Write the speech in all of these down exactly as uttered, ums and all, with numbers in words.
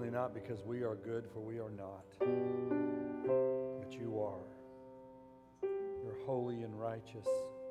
certainly not because we are good, for we are not. But you are. You're holy and righteous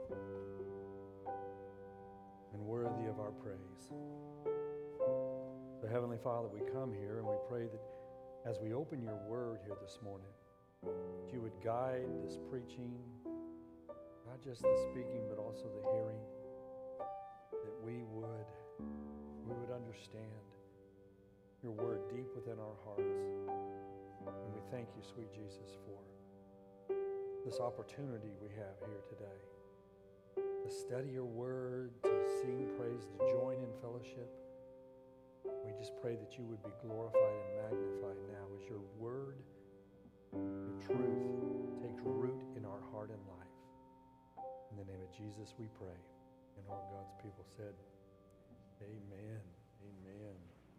and worthy of our praise. So, Heavenly Father, we come here and we pray that as we open your word here this morning, that you would guide this preaching, not just the speaking, but also the hearing, that we would, we would understand your word deep within our hearts. And we thank you, sweet Jesus, for this opportunity we have here today to study your word, to sing praise, to join in fellowship. We just pray that you would be glorified and magnified now as your word, your truth takes root in our heart and life. In the name of Jesus we pray. And all God's people said, amen, amen.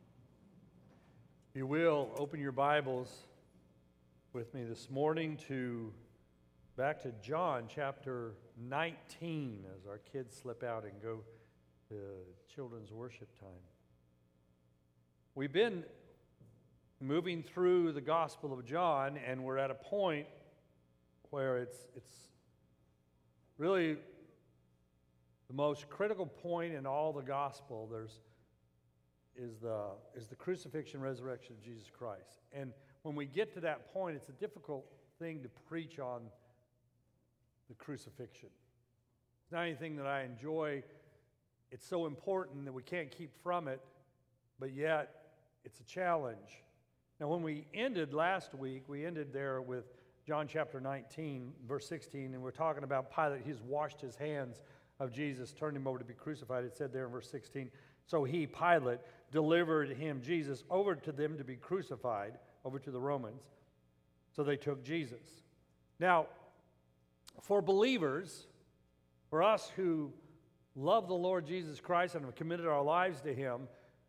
If you will, open your Bibles with me this morning to back to John chapter nineteen as our kids slip out and go to children's worship time. We've been moving through the Gospel of John, and we're at a point where it's it's really the most critical point in all the Gospel. There's is the is the crucifixion, resurrection of Jesus Christ. And when we get to that point, it's a difficult thing to preach on the crucifixion. It's not anything that I enjoy. It's so important that we can't keep from it, but yet it's a challenge. Now, when we ended last week, we ended there with John chapter nineteen, verse sixteen, and we're talking about Pilate. He's washed his hands of Jesus, turned him over to be crucified. It said there in verse sixteen, so he, Pilate, delivered him, Jesus, over to them to be crucified, over to the Romans. So they took Jesus. Now, for believers, for us who love the Lord Jesus Christ and have committed our lives to him,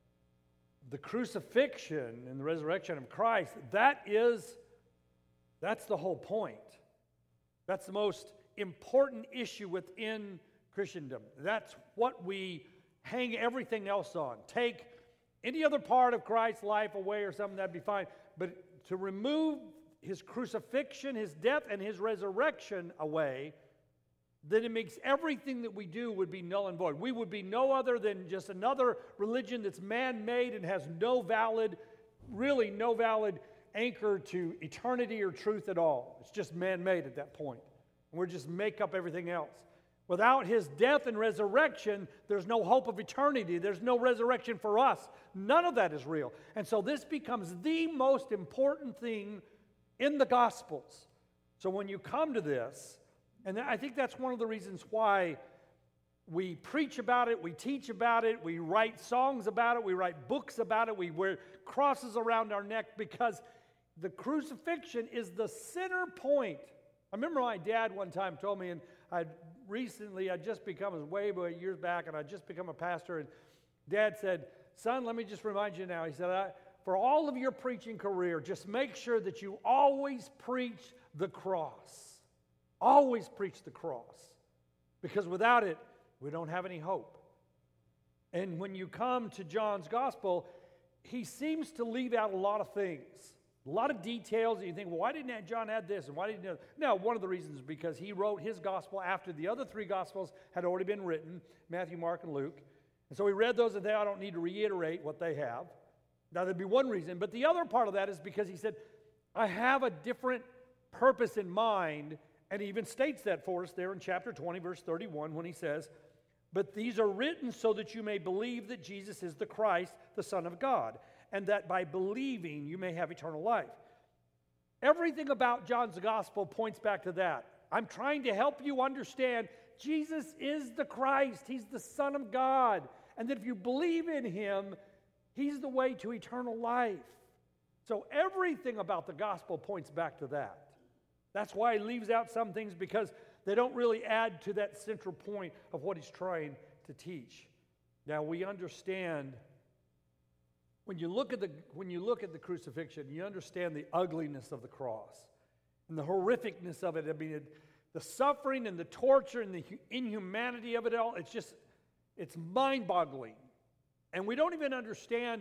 the crucifixion and the resurrection of Christ, that is, that's the whole point. That's the most important issue within Christendom. That's what we hang everything else on. Take any other part of Christ's life away or something, that'd be fine. But to remove his crucifixion, his death, and his resurrection away, then it makes everything that we do would be null and void. We would be no other than just another religion that's man-made and has no valid, really no valid anchor to eternity or truth at all. It's just man-made at that point. And we're just make up everything else. Without his death and resurrection, there's no hope of eternity. There's no resurrection for us. None of that is real. And so this becomes the most important thing in the Gospels. So when you come to this, and I think that's one of the reasons why we preach about it, we teach about it, we write songs about it, we write books about it, we wear crosses around our neck, because the crucifixion is the center point. I remember my dad one time told me, and I'd recently, I'd just become, it was way, way years back, and I'd just become a pastor, and Dad said, son, let me just remind you now, he said, I, for all of your preaching career, just make sure that you always preach the cross. Always preach the cross. Because without it, we don't have any hope. And when you come to John's gospel, he seems to leave out a lot of things. A lot of details, and you think, well, why didn't John add this, and why didn't he? Now, one of the reasons is because he wrote his gospel after the other three gospels had already been written, Matthew, Mark, and Luke. And so he read those, and I don't need to reiterate what they have. Now, there'd be one reason, but the other part of that is because he said, I have a different purpose in mind, and he even states that for us there in chapter twenty, verse thirty-one, when he says, but these are written so that you may believe that Jesus is the Christ, the Son of God, and that by believing you may have eternal life. Everything about John's gospel points back to that. I'm trying to help you understand Jesus is the Christ. He's the Son of God. And that if you believe in him, he's the way to eternal life. So everything about the gospel points back to that. That's why he leaves out some things, because they don't really add to that central point of what he's trying to teach. Now we understand, when you look at the when you look at the crucifixion, you understand the ugliness of the cross and the horrificness of it. I mean, it, the suffering and the torture and the inhumanity of it all, it's just, it's mind-boggling. And we don't even understand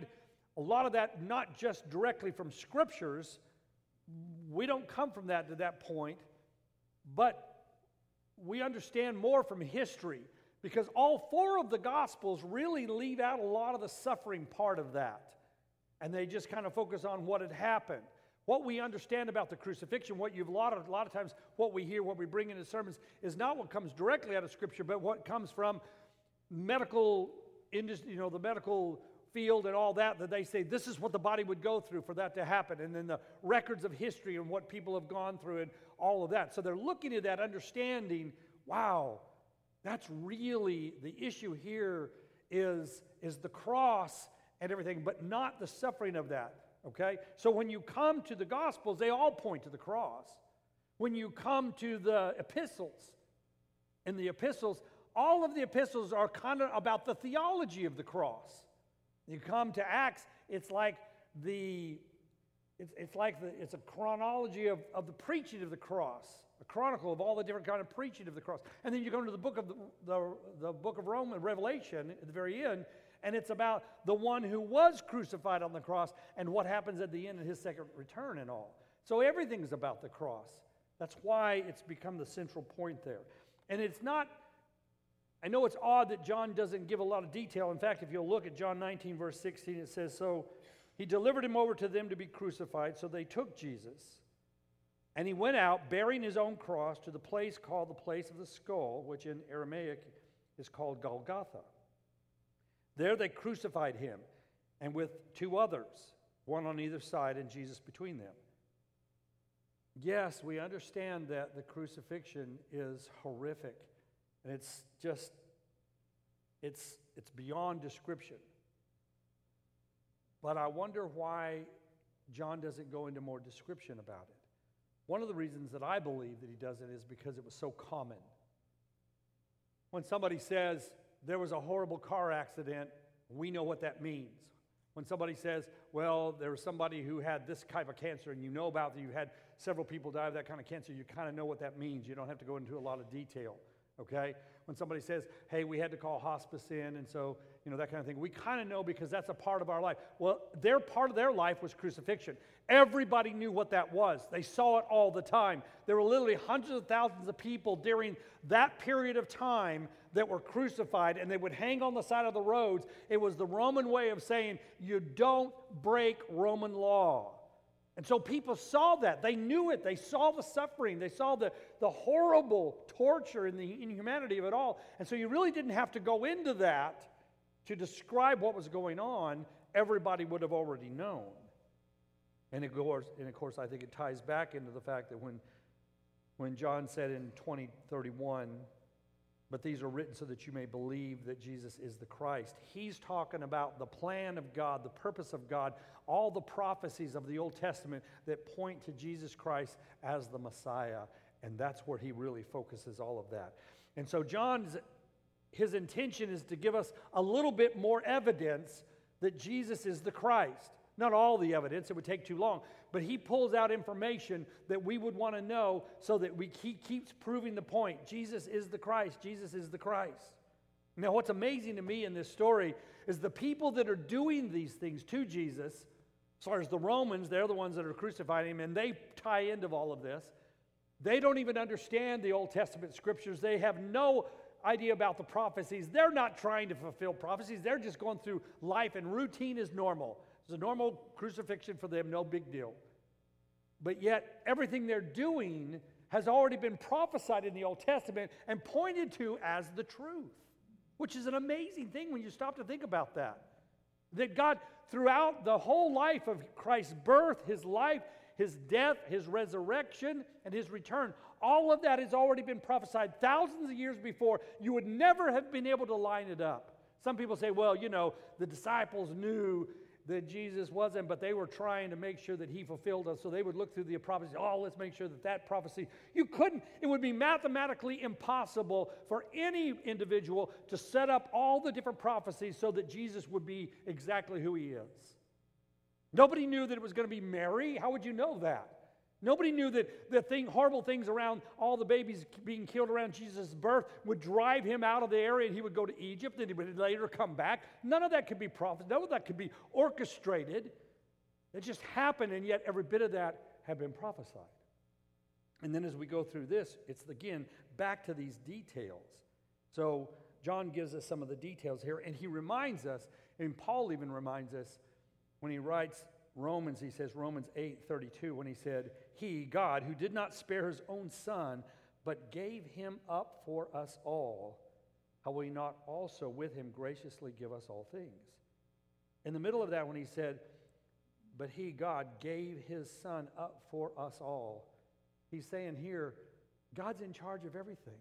a lot of that not just directly from scriptures. We don't come from that to that point, but we understand more from history, because all four of the Gospels really leave out a lot of the suffering part of that, and they just kind of focus on what had happened. What we understand about the crucifixion, what you've a lot of, a lot of times what we hear, what we bring into sermons, is not what comes directly out of Scripture, but what comes from medical industry, you know, the medical field and all that, that they say this is what the body would go through for that to happen, and then the records of history and what people have gone through and all of that. So they're looking at that, understanding, wow, that's really the issue here is, is the cross and everything, but not the suffering of that. Okay? So when you come to the Gospels, they all point to the cross. When you come to the epistles, in the epistles, all of the epistles are kind of about the theology of the cross. You come to Acts, it's like the it's, it's like the, it's a chronology of, of the preaching of the cross, a chronicle of all the different kind of preaching of the cross. And then you go into the book of the, the, the book of Romans, Revelation, at the very end, and it's about the one who was crucified on the cross and what happens at the end of his second return and all. So everything's about the cross. That's why it's become the central point there. And it's not, I know it's odd that John doesn't give a lot of detail. In fact, if you'll look at John nineteen, verse sixteen, it says, so he delivered him over to them to be crucified. So they took Jesus, and he went out bearing his own cross to the place called the place of the skull, which in Aramaic is called Golgotha. There they crucified him, and with two others, one on either side and Jesus between them. Yes, we understand that the crucifixion is horrific, and it's just, it's, it's beyond description. But I wonder why John doesn't go into more description about it. One of the reasons that I believe that he doesn't is because it was so common. When somebody says, there was a horrible car accident, we know what that means. When somebody says, well, there was somebody who had this type of cancer, and you know about that, you had several people die of that kind of cancer, you kind of know what that means. You don't have to go into a lot of detail, okay? When somebody says, hey, we had to call hospice in, and so, you know, that kind of thing, we kind of know because that's a part of our life. Well, their part of their life was crucifixion. Everybody knew what that was. They saw it all the time. There were literally hundreds of thousands of people during that period of time that were crucified, and they would hang on the side of the roads. It was the Roman way of saying, you don't break Roman law. And so people saw that. They knew it. They saw the suffering. They saw the, the horrible torture and the inhumanity of it all. And so you really didn't have to go into that to describe what was going on. Everybody would have already known. And of course, and of course I think it ties back into the fact that when, when John said in twenty thirty-one, but these are written so that you may believe that Jesus is the Christ. He's talking about the plan of God, the purpose of God, all the prophecies of the Old Testament that point to Jesus Christ as the Messiah. And that's where he really focuses all of that. And so John's, his intention is to give us a little bit more evidence that Jesus is the Christ. Not all the evidence, it would take too long, but he pulls out information that we would want to know so that we keep keeps proving the point. Jesus is the Christ. Jesus is the Christ. Now, what's amazing to me in this story is the people that are doing these things to Jesus, as far as the Romans, they're the ones that are crucifying him, and they tie into all of this. They don't even understand the Old Testament scriptures. They have no idea about the prophecies. They're not trying to fulfill prophecies. They're just going through life, and routine is normal. It's a normal crucifixion for them, no big deal. But yet, everything they're doing has already been prophesied in the Old Testament and pointed to as the truth, which is an amazing thing when you stop to think about that. That God, throughout the whole life of Christ's birth, his life, his death, his resurrection, and his return, all of that has already been prophesied thousands of years before. You would never have been able to line it up. Some people say, well, you know, the disciples knew that Jesus wasn't, but they were trying to make sure that he fulfilled us. So they would look through the prophecy, oh, let's make sure that that prophecy, you couldn't, it would be mathematically impossible for any individual to set up all the different prophecies so that Jesus would be exactly who he is. Nobody knew that it was going to be Mary. How would you know that? Nobody knew that the thing, horrible things around all the babies being killed around Jesus' birth would drive him out of the area and he would go to Egypt and he would later come back. None of that could be prophesied. None of that could be orchestrated. It just happened, and yet every bit of that had been prophesied. And then as we go through this, it's again back to these details. So John gives us some of the details here, and he reminds us, and Paul even reminds us when he writes Romans, he says, Romans eight thirty-two, when he said, He, God, who did not spare his own son, but gave him up for us all, how will he not also with him graciously give us all things? In the middle of that, when he said, but he, God, gave his son up for us all, he's saying here, God's in charge of everything.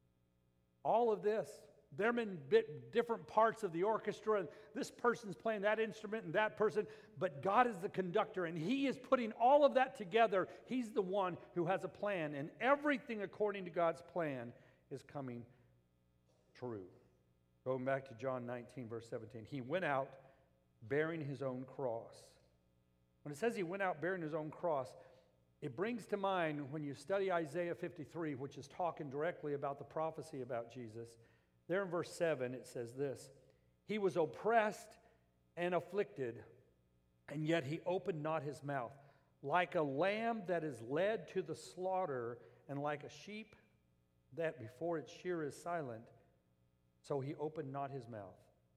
All of this, they're in bit different parts of the orchestra, and this person's playing that instrument and that person, but God is the conductor, and he is putting all of that together. He's the one who has a plan, and everything according to God's plan is coming true. Going back to John nineteen, verse seventeen, he went out bearing his own cross. When it says he went out bearing his own cross, it brings to mind when you study Isaiah fifty-three, which is talking directly about the prophecy about Jesus. There in verse seven, it says this, he was oppressed and afflicted, and yet he opened not his mouth. Like a lamb that is led to the slaughter, and like a sheep that before its shear is silent, so he opened not his mouth.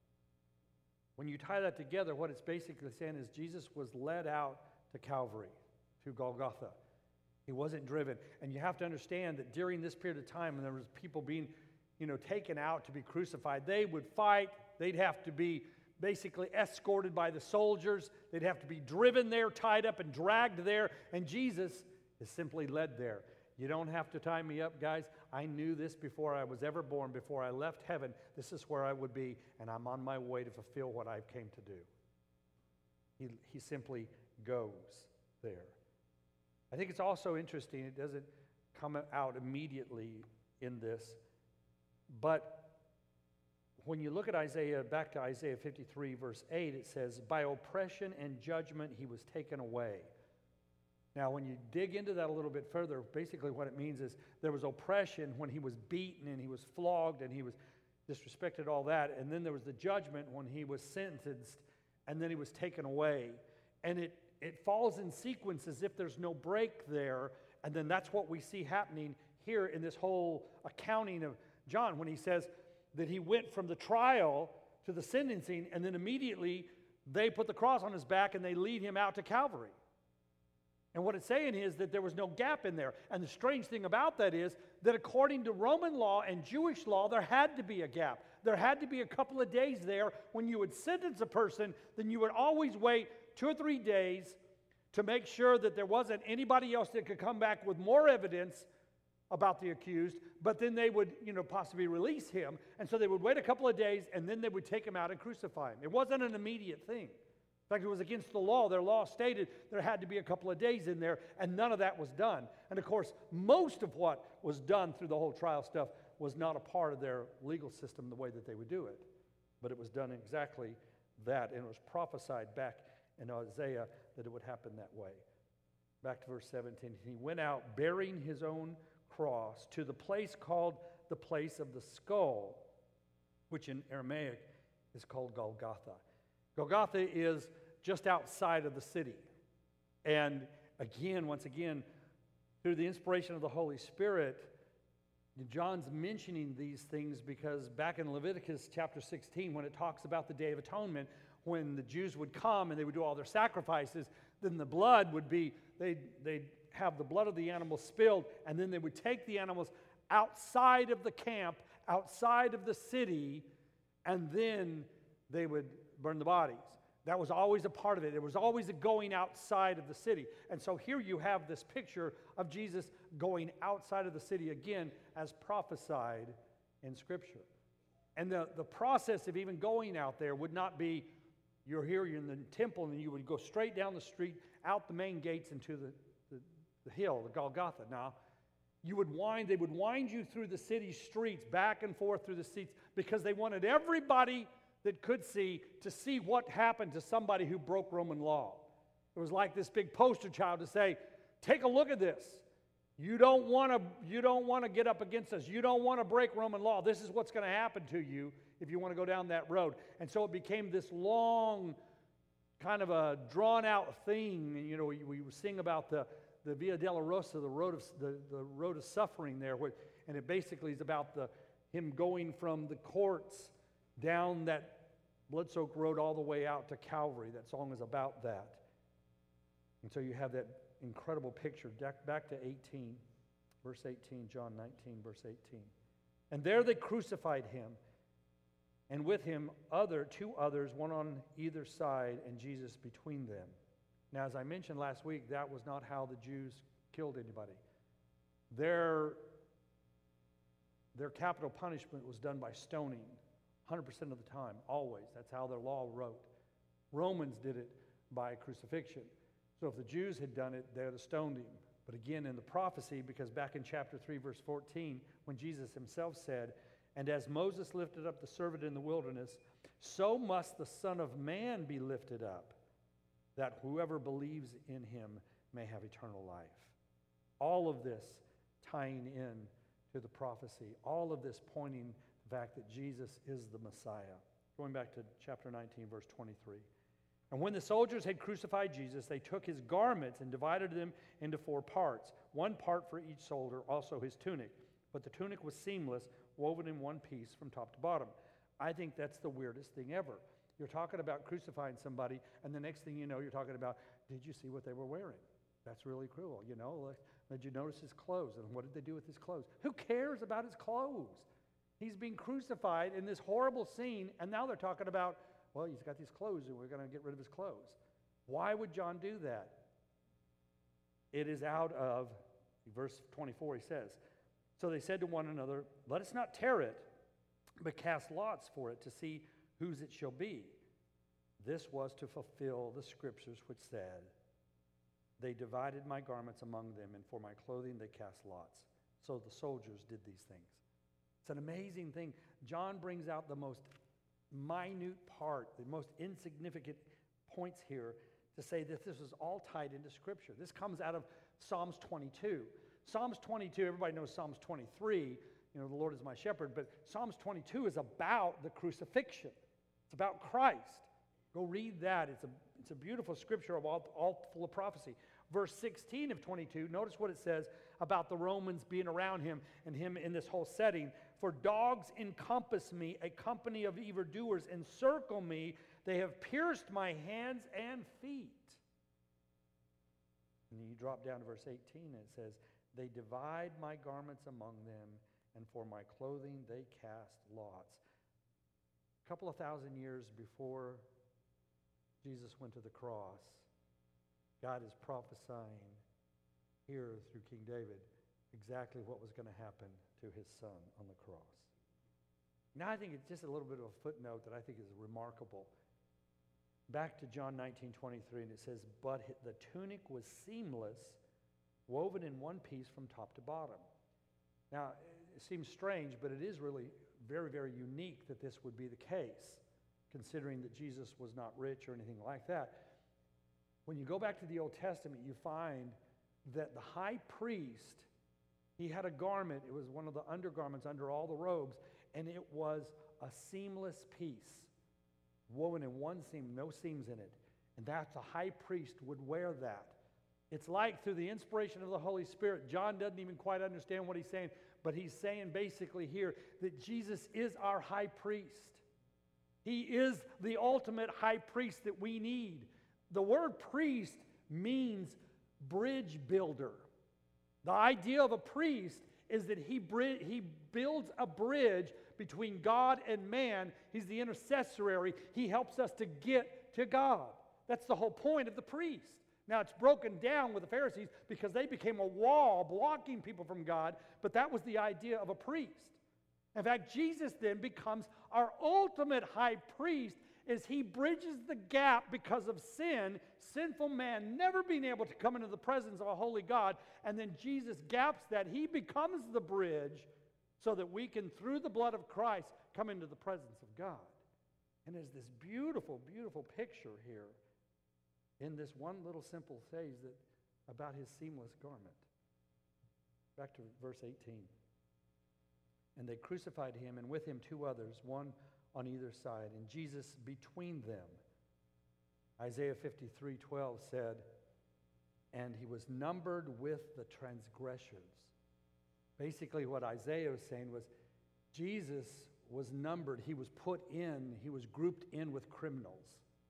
When you tie that together, what it's basically saying is Jesus was led out to Calvary, to Golgotha. He wasn't driven. And you have to understand that during this period of time, when there was people being you know, taken out to be crucified, they would fight. They'd have to be basically escorted by the soldiers. They'd have to be driven there, tied up, and dragged there. And Jesus is simply led there. You don't have to tie me up, guys. I knew this before I was ever born, before I left heaven. This is where I would be, and I'm on my way to fulfill what I came to do. He, he simply goes there. I think it's also interesting, it doesn't come out immediately in this, but when you look at Isaiah, back to Isaiah fifty-three, verse eight, it says, by oppression and judgment he was taken away. Now, when you dig into that a little bit further, basically what it means is there was oppression when he was beaten and he was flogged and he was disrespected, all that. And then there was the judgment when he was sentenced and then he was taken away. And it, it falls in sequence as if there's no break there. And then that's what we see happening here in this whole accounting of John when he says that he went from the trial to the sentencing, and then immediately they put the cross on his back and they lead him out to Calvary. And what it's saying is that there was no gap in there. And the strange thing about that is that according to Roman law and Jewish law, there had to be a gap. There had to be a couple of days there. When you would sentence a person, then you would always wait two or three days to make sure that there wasn't anybody else that could come back with more evidence about the accused, but then they would, you know, possibly release him. And so they would wait a couple of days, and then they would take him out and crucify him. It wasn't an immediate thing. In fact, it was against the law. Their law stated there had to be a couple of days in there, and none of that was done. And of course, most of what was done through the whole trial stuff was not a part of their legal system the way that they would do it. But it was done exactly that, and it was prophesied back in Isaiah that it would happen that way. Back to verse seventeen. He went out bearing his own cross to the place called the place of the skull, which in Aramaic is called Golgotha. Golgotha is just outside of the city. And again, once again, through the inspiration of the Holy Spirit, John's mentioning these things because back in Leviticus chapter sixteen, when it talks about the Day of Atonement, when the Jews would come and they would do all their sacrifices, then the blood would be, they'd, they'd have the blood of the animal spilled, and then they would take the animals outside of the camp, outside of the city, and then they would burn the bodies. That was always a part of it. There was always a going outside of the city. And so here you have this picture of Jesus going outside of the city again as prophesied in Scripture. And the, the process of even going out there would not be, you're here, you're in the temple, and you would go straight down the street, out the main gates into the, the, the hill, the Golgotha. Now, you would wind, they would wind you through the city streets, back and forth through the streets, because they wanted everybody that could see to see what happened to somebody who broke Roman law. It was like this big poster child to say, take a look at this. You don't want to you don't want to get up against us. You don't want to break Roman law. This is what's going to happen to you if you want to go down that road. And so it became this long, kind of a drawn-out thing. And, you know, we, we sing about the, the Via Dolorosa, the road of the, the road of suffering there, where, and it basically is about the him going from the courts down that blood-soaked road all the way out to Calvary. That song is about that. And so you have that incredible picture. Back to eighteen, verse eighteen, John nineteen, verse eighteen. And there they crucified him, and with him other two others, one on either side, and Jesus between them. Now, as I mentioned last week, that was not how the Jews killed anybody. Their, their capital punishment was done by stoning, one hundred percent of the time, always. That's how their law wrote. Romans did it by crucifixion. So if the Jews had done it, they'd have stoned him. But again, in the prophecy, because back in chapter three, verse fourteen, when Jesus himself said, "And as Moses lifted up the servant in the wilderness, so must the Son of Man be lifted up, that whoever believes in him may have eternal life." All of this tying in to the prophecy, all of this pointing to the fact that Jesus is the Messiah. Going back to chapter nineteen, verse twenty-three. And when the soldiers had crucified Jesus, they took his garments and divided them into four parts, one part for each soldier, also his tunic. But the tunic was seamless, woven in one piece from top to bottom. I think that's the weirdest thing ever. You're talking about crucifying somebody, and the next thing you know, you're talking about, did you see what they were wearing? That's really cruel, you know? Like, did you notice his clothes? And what did they do with his clothes? Who cares about his clothes? He's being crucified in this horrible scene, and now they're talking about, well, he's got these clothes, and we're going to get rid of his clothes. Why would John do that? It is out of, verse twenty-four, he says, "So they said to one another, let us not tear it, but cast lots for it to see whose it shall be. This was to fulfill the scriptures which said, they divided my garments among them, and for my clothing they cast lots." So the soldiers did these things. It's an amazing thing. John brings out the most minute part, the most insignificant points here to say that this is all tied into Scripture. This comes out of Psalms twenty-two. Psalms twenty-two, everybody knows Psalms twenty-three, you know, the Lord is my shepherd, but Psalms twenty-two is about the crucifixion. It's about Christ. Go read that. It's a, it's a beautiful scripture, of all, all full of prophecy. Verse sixteen of twenty-two, notice what it says about the Romans being around him and him in this whole setting. "For dogs encompass me, a company of evildoers encircle me. They have pierced my hands and feet." And then you drop down to verse eighteen, and it says, "They divide my garments among them, and for my clothing they cast lots." A couple of thousand years before Jesus went to the cross, God is prophesying here through King David exactly what was going to happen to his son on the cross. Now I think it's just a little bit of a footnote that I think is remarkable. Back to John nineteen twenty-three, and it says, "But the tunic was seamless, woven in one piece from top to bottom." Now, it seems strange, but it is really very, very unique that this would be the case, considering that Jesus was not rich or anything like that. When you go back to the Old Testament, you find that the high priest, he had a garment. It was one of the undergarments under all the robes, and it was a seamless piece, woven in one seam, no seams in it. And that the high priest would wear that. It's like through the inspiration of the Holy Spirit, John doesn't even quite understand what he's saying, but he's saying basically here that Jesus is our high priest. He is the ultimate high priest that we need. The word priest means bridge builder. The idea of a priest is that he, bri- he builds a bridge between God and man. He's the intercessory. He helps us to get to God. That's the whole point of the priest. Now, it's broken down with the Pharisees because they became a wall blocking people from God, but that was the idea of a priest. In fact, Jesus then becomes our ultimate high priest as he bridges the gap because of sin, sinful man never being able to come into the presence of a holy God, and then Jesus gaps that. He becomes the bridge so that we can, through the blood of Christ, come into the presence of God. And there's this beautiful, beautiful picture here in this one little simple phrase that about his seamless garment. Back to verse eighteen. And they crucified him, and with him two others, one on either side, and Jesus between them. Isaiah fifty-three twelve said, and he was numbered with the transgressors. Basically what Isaiah was saying was, Jesus was numbered, he was put in, he was grouped in with criminals.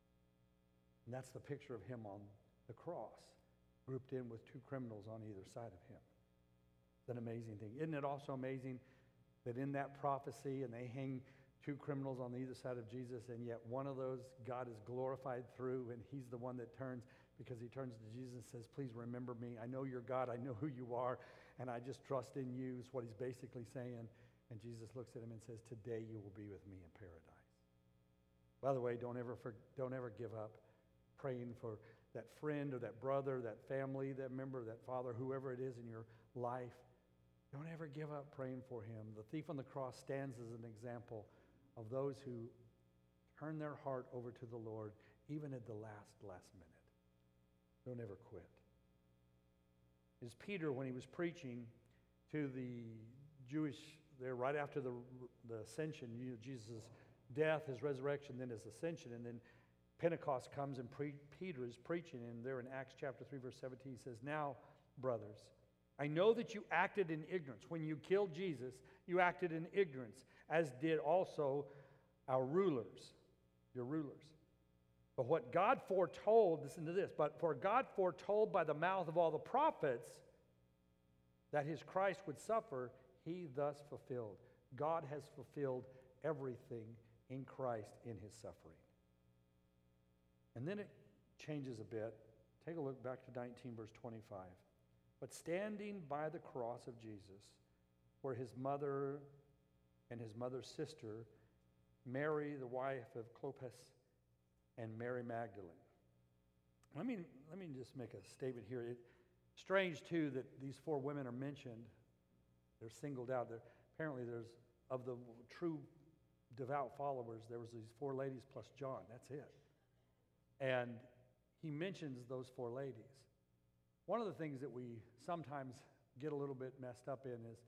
And that's the picture of him on the cross, grouped in with two criminals on either side of him. It's an amazing thing. Isn't it also amazing that in that prophecy, and they hang two criminals on either side of Jesus, and yet one of those God is glorified through, and he's the one that turns, because he turns to Jesus and says, please remember me. I know you're God. I know who you are, and I just trust in you is what he's basically saying. And Jesus looks at him and says, today you will be with me in paradise. By the way, don't ever, for, don't ever give up praying for that friend or that brother, that family, that member, that father, whoever it is in your life. Don't ever give up praying for him. The thief on the cross stands as an example of those who turn their heart over to the Lord, even at the last, last minute. Don't ever quit. Is Peter, when he was preaching to the Jewish, there right after the, the ascension, you know, Jesus' death, his resurrection, then his ascension, and then Pentecost comes and pre- Peter is preaching, and there in Acts chapter three, verse seventeen, he says, now, brothers, I know that you acted in ignorance. When you killed Jesus, you acted in ignorance, as did also our rulers, your rulers. But what God foretold, listen to this, but for God foretold by the mouth of all the prophets that his Christ would suffer, he thus fulfilled. God has fulfilled everything in Christ in his suffering. And then it changes a bit. Take a look back to nineteen, verse twenty-five. But standing by the cross of Jesus were his mother and his mother's sister, Mary, the wife of Clopas, and Mary Magdalene. Let me, let me just make a statement here. It's strange, too, that these four women are mentioned. They're singled out. They're, apparently, there's, of the true devout followers, there was these four ladies plus John. That's it. And he mentions those four ladies. One of the things that we sometimes get a little bit messed up in is,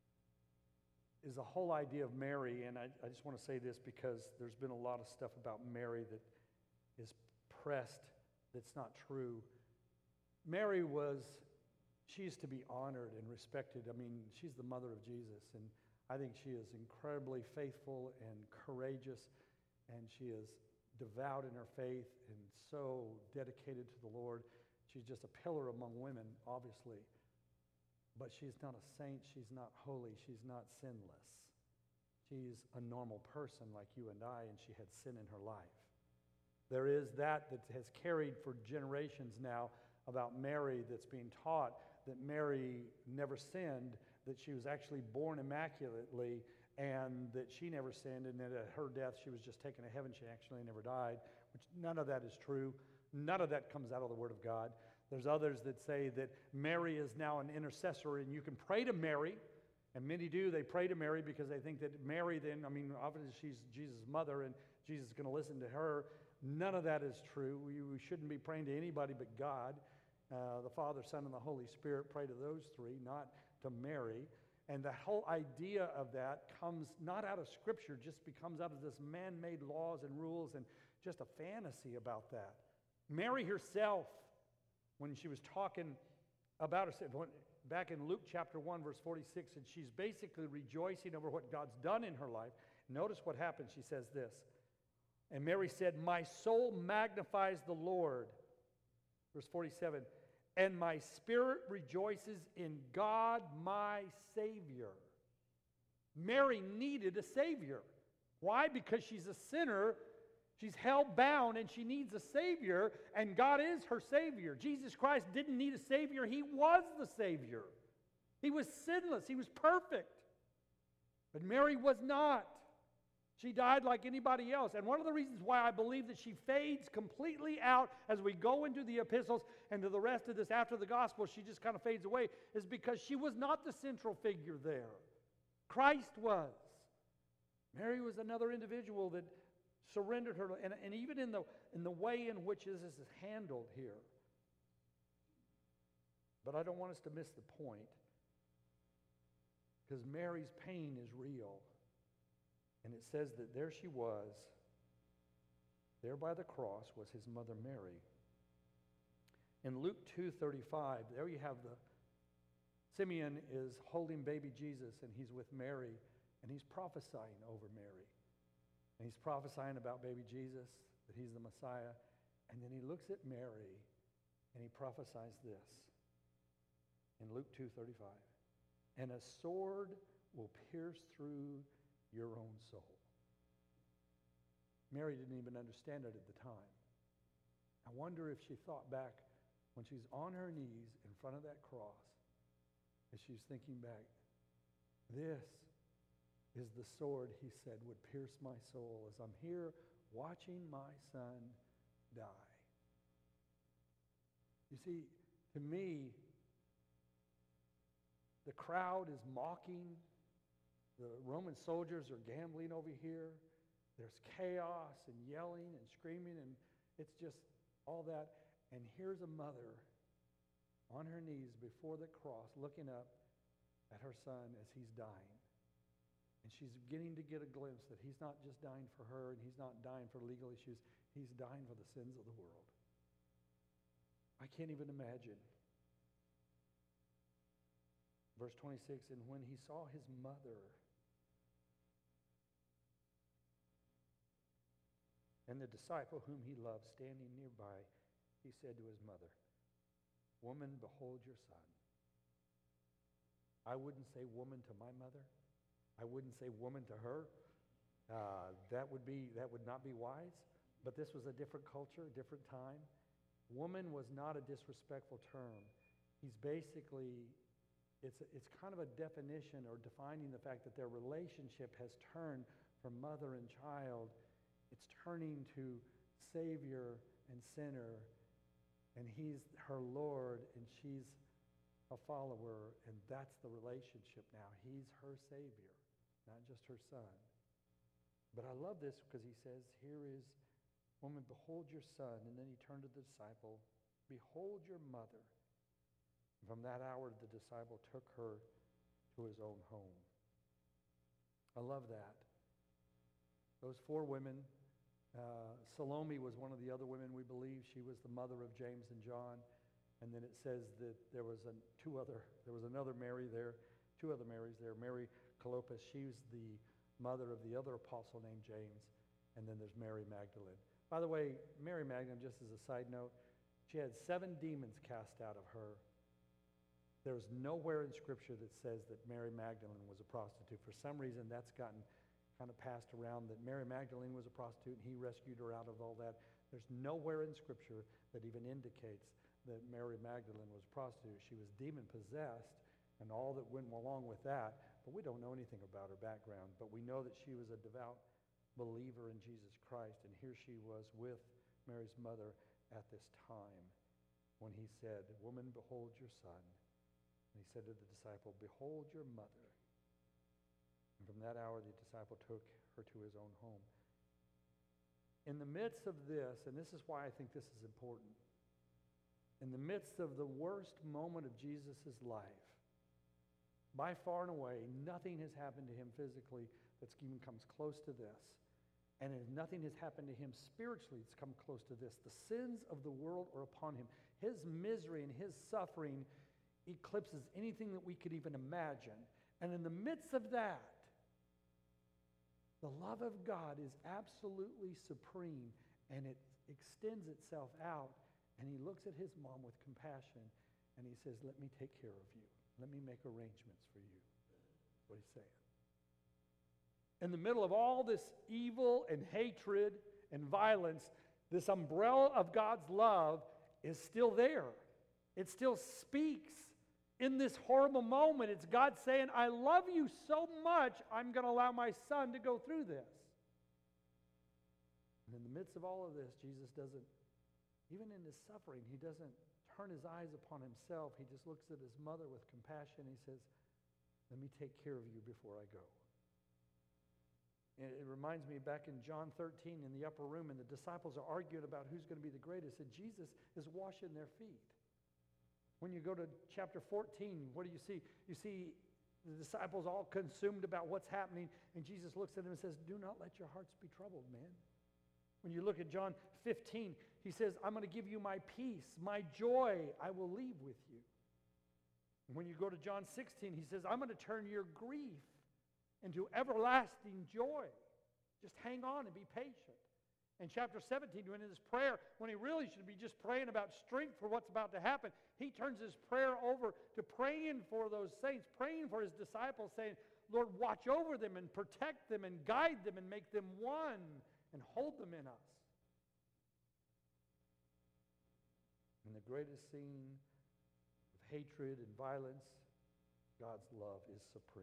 is the whole idea of Mary, and I, I just want to say this because there's been a lot of stuff about Mary that is pressed that's not true. Mary was, she is to be honored and respected. I mean, she's the mother of Jesus, and I think she is incredibly faithful and courageous, and she is devout in her faith and so dedicated to the Lord. She's just a pillar among women, obviously. But she's not a saint. She's not holy. She's not sinless. She's a normal person like you and I, and she had sin in her life. There is that that has carried for generations now about Mary that's being taught that Mary never sinned, that she was actually born immaculately, and that she never sinned, and that at her death she was just taken to heaven. She actually never died, which none of that is true. None of that comes out of the Word of God. There's others that say that Mary is now an intercessor, and you can pray to Mary, and many do. They pray to Mary because they think that Mary then, I mean, obviously she's Jesus' mother, and Jesus is going to listen to her. None of that is true. We, we shouldn't be praying to anybody but God. Uh, the Father, Son, and the Holy Spirit pray to those three, not to Mary. And the whole idea of that comes not out of Scripture, just becomes out of this man-made laws and rules and just a fantasy about that. Mary herself, when she was talking about herself, back in Luke chapter one, verse forty-six, and she's basically rejoicing over what God's done in her life. Notice what happens. She says this, and Mary said, my soul magnifies the Lord. Verse forty-seven, and my spirit rejoices in God my Savior. Mary needed a Savior. Why? Because she's a sinner. She's held bound and she needs a Savior, and God is her Savior. Jesus Christ didn't need a Savior. He was the Savior. He was sinless. He was perfect. But Mary was not. She died like anybody else. And one of the reasons why I believe that she fades completely out as we go into the epistles and to the rest of this after the gospel, she just kind of fades away, is because she was not the central figure there. Christ was. Mary was another individual that surrendered her, and, and even in the, in the way in which this is handled here. But I don't want us to miss the point, because Mary's pain is real. And it says that there she was, there by the cross was his mother Mary. In Luke two thirty-five, there you have the, Simeon is holding baby Jesus, and he's with Mary, and he's prophesying over Mary. And he's prophesying about baby Jesus, that he's the Messiah. And then he looks at Mary, and he prophesies this in Luke two thirty-five. And a sword will pierce through your own soul. Mary didn't even understand it at the time. I wonder if she thought back when she's on her knees in front of that cross, as she's thinking back, this is the sword, he said, would pierce my soul as I'm here watching my son die. You see, to me, the crowd is mocking. The Roman soldiers are gambling over here. There's chaos and yelling and screaming, and it's just all that. And here's a mother on her knees before the cross looking up at her son as he's dying. And she's beginning to get a glimpse that he's not just dying for her, and he's not dying for legal issues. He's dying for the sins of the world. I can't even imagine. Verse twenty-six, and when he saw his mother and the disciple whom he loved standing nearby, he said to his mother, "Woman, behold your son." I wouldn't say woman to my mother. I wouldn't say woman to her. Uh, that would be that would not be wise. But this was a different culture, a different time. Woman was not a disrespectful term. He's basically, it's, a, it's kind of a definition or defining the fact that their relationship has turned from mother and child. It's turning to Savior and sinner, and he's her Lord, and she's a follower, and that's the relationship now. He's her Savior, not just her son. But I love this because he says, here is, woman, behold your son. And then he turned to the disciple, behold your mother. And from that hour, the disciple took her to his own home. I love that. Those four women, uh, Salome was one of the other women, we believe. She was the mother of James and John. And then it says that there was a, two other, there was another Mary there, two other Marys there. Mary Clopas, she was the mother of the other apostle named James. And then there's Mary Magdalene. By the way, Mary Magdalene, just as a side note, she had seven demons cast out of her. There's nowhere in Scripture that says that Mary Magdalene was a prostitute. For some reason, that's gotten kind of passed around that Mary Magdalene was a prostitute and he rescued her out of all that. There's nowhere in Scripture that even indicates that Mary Magdalene was a prostitute. She was demon-possessed and all that went along with that, but we don't know anything about her background. But we know that she was a devout believer in Jesus Christ, and here she was with Mary's mother at this time when he said, "Woman, behold your son." And he said to the disciple, "Behold your mother." And from that hour, the disciple took her to his own home. In the midst of this, and this is why I think this is important, in the midst of the worst moment of Jesus' life, by far and away, nothing has happened to him physically that even comes close to this. And if nothing has happened to him spiritually that's come close to this. The sins of the world are upon him. His misery and his suffering eclipses anything that we could even imagine. And in the midst of that, the love of God is absolutely supreme, and it extends itself out. And he looks at his mom with compassion, and he says, "Let me take care of you. Let me make arrangements for you." That's what he's saying. In the middle of all this evil and hatred and violence, this umbrella of God's love is still there. It still speaks. In this horrible moment, it's God saying, "I love you so much, I'm going to allow my son to go through this." And in the midst of all of this, Jesus doesn't, even in his suffering, he doesn't turn his eyes upon himself. He just looks at his mother with compassion. He says, "Let me take care of you before I go." And it reminds me back in John thirteen in the upper room, and the disciples are arguing about who's going to be the greatest, and Jesus is washing their feet. When you go to chapter fourteen, what do you see? You see the disciples all consumed about what's happening, and Jesus looks at them and says, do not let your hearts be troubled, man. When you look at John fifteen, he says, I'm going to give you my peace, my joy I will leave with you. And when you go to John sixteen, he says, I'm going to turn your grief into everlasting joy. Just hang on and be patient. In chapter seventeen, when in his prayer, when he really should be just praying about strength for what's about to happen, he turns his prayer over to praying for those saints, praying for his disciples, saying, Lord, watch over them and protect them and guide them and make them one and hold them in us. In the greatest scene of hatred and violence, God's love is supreme.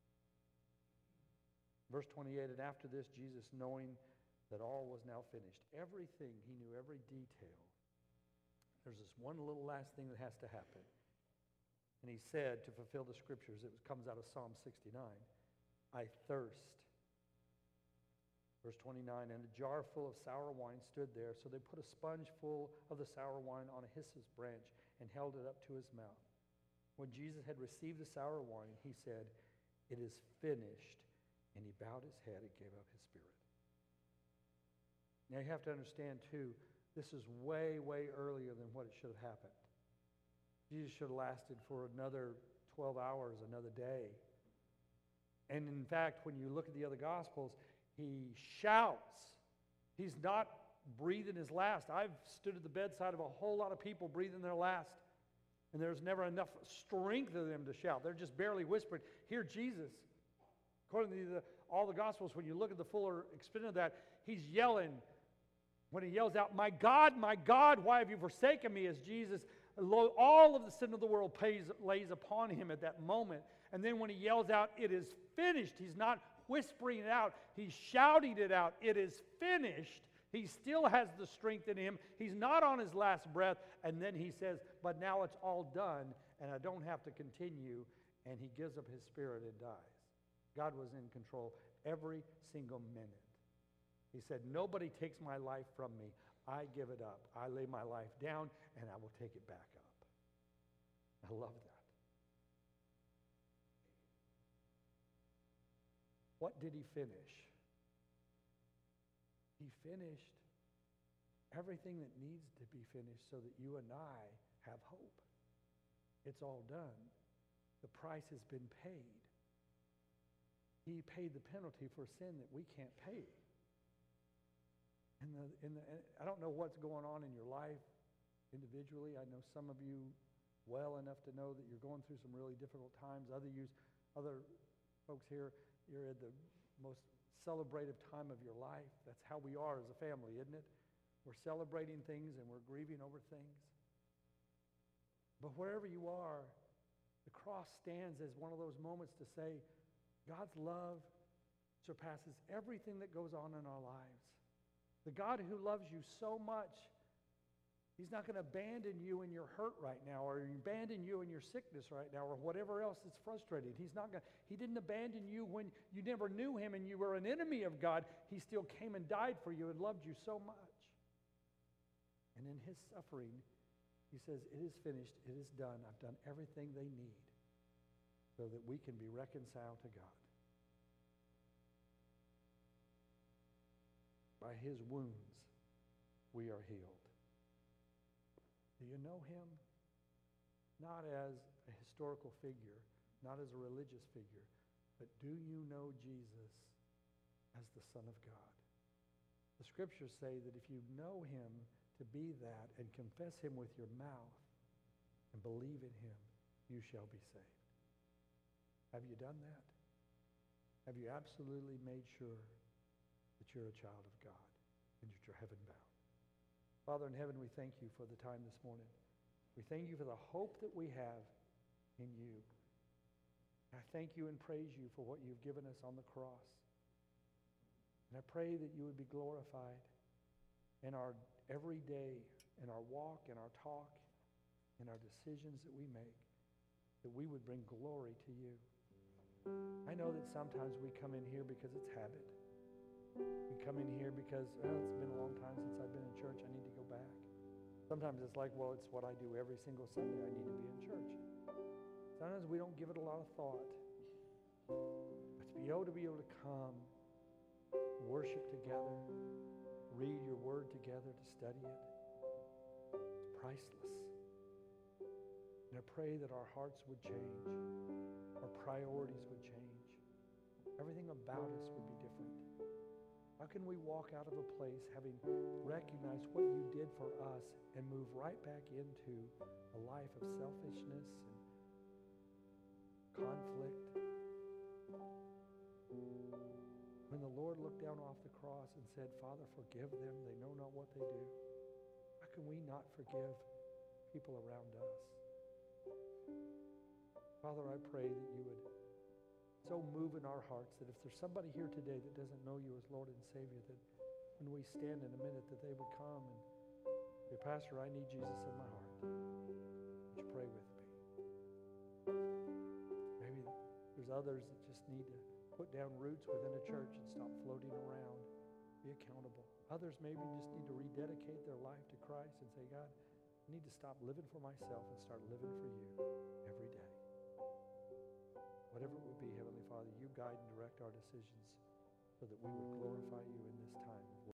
Verse twenty-eight, and after this, Jesus, knowing that all was now finished, everything, he knew every detail. There's this one little last thing that has to happen. And he said, to fulfill the scriptures, it comes out of Psalm sixty-nine, I thirst. Verse twenty-nine, and a jar full of sour wine stood there, so they put a sponge full of the sour wine on a hyssop branch and held it up to his mouth. When Jesus had received the sour wine, he said, it is finished. And he bowed his head and gave up his spirit. Now you have to understand too, this is way, way earlier than what it should have happened. Jesus should have lasted for another twelve hours, another day. And in fact, when you look at the other Gospels, he shouts. He's not breathing his last. I've stood at the bedside of a whole lot of people breathing their last, and there's never enough strength in them to shout. They're just barely whispering. Here, Jesus, according to the, all the Gospels, when you look at the fuller extent of that, he's yelling. When he yells out, my God, my God, why have you forsaken me? As Jesus, all of the sin of the world pays, lays upon him at that moment. And then when he yells out, it is finished, he's not whispering it out, he's shouting it out, it is finished. He still has the strength in him. He's not on his last breath. And then he says, but now it's all done, and I don't have to continue. And he gives up his spirit and dies. God was in control every single minute. He said, nobody takes my life from me. I give it up. I lay my life down, and I will take it back up. I love that. What did he finish? He finished everything that needs to be finished so that you and I have hope. It's all done. The price has been paid. He paid the penalty for sin that we can't pay. In the, in the, I don't know what's going on in your life individually. I know some of you well enough to know that you're going through some really difficult times. Other, you, other folks here, you're at the most celebrative time of your life. That's how we are as a family, isn't it? We're celebrating things and we're grieving over things. But wherever you are, the cross stands as one of those moments to say, God's love surpasses everything that goes on in our lives. The God who loves you so much, he's not going to abandon you in your hurt right now, or abandon you in your sickness right now, or whatever else that's frustrating. He's not going. He didn't abandon you when you never knew him and you were an enemy of God. He still came and died for you and loved you so much. And in his suffering, he says, it is finished, it is done. I've done everything they need so that we can be reconciled to God. By his wounds, we are healed. Do you know him? Not as a historical figure, not as a religious figure, but do you know Jesus as the Son of God? The scriptures say that if you know him to be that and confess him with your mouth and believe in him, you shall be saved. Have you done that? Have you absolutely made sure that you're a child of God and that you're heaven-bound? Father in heaven, we thank you for the time this morning. We thank you for the hope that we have in you. I thank you and praise you for what you've given us on the cross. And I pray that you would be glorified in our everyday, in our walk, in our talk, in our decisions that we make, that we would bring glory to you. I know that sometimes we come in here because it's habit. We come in here because, well, it's been a long time since I've been in church. I need to go back. Sometimes it's like, well, it's what I do every single Sunday. I need to be in church. Sometimes we don't give it a lot of thought. But to be able to be able to come, worship together, read your word together, to study it, it's priceless. And I pray that our hearts would change, our priorities would change, everything about us would be different. How can we walk out of a place having recognized what you did for us and move right back into a life of selfishness and conflict? When the Lord looked down off the cross and said, Father, forgive them, they know not what they do. How can we not forgive people around us? Father, I pray that you would so move in our hearts that if there's somebody here today that doesn't know you as Lord and Savior, that when we stand in a minute that they would come and say, Pastor, I need Jesus in my heart. Would you pray with me? Maybe there's others that just need to put down roots within a church and stop floating around. Be accountable. Others maybe just need to rededicate their life to Christ and say, God, I need to stop living for myself and start living for you every day. Whatever it would be, Heavenly Father, you guide and direct our decisions so that we would glorify you in this time.